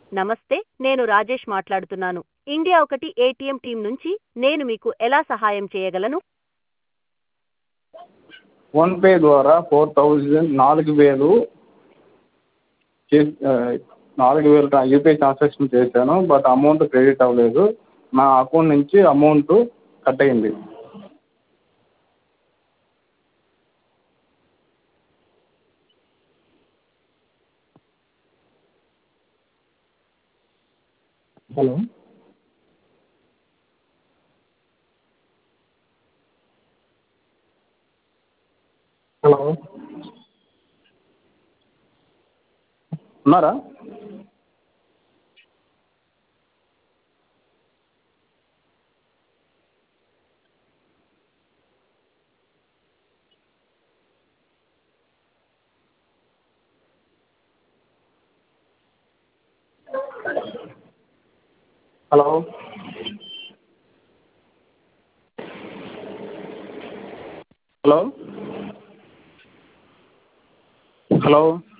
నమస్తే, నేను రాజేష్ మాట్లాడుతున్నాను. ఇండియా ఒకటి ఏటీఎం టీం నుంచి నేను మీకు ఎలా సహాయం చేయగలను? ఫోన్పే ద్వారా 4,000 4,000 యూపీఐ ట్రాన్సాక్షన్ చేశాను. బట్ అమౌంట్ క్రెడిట్ అవ్వలేదు. నా అకౌంట్ నుంచి అమౌంట్ కట్ అయింది. హలో హలో ఉన్నారా? Hello hello hello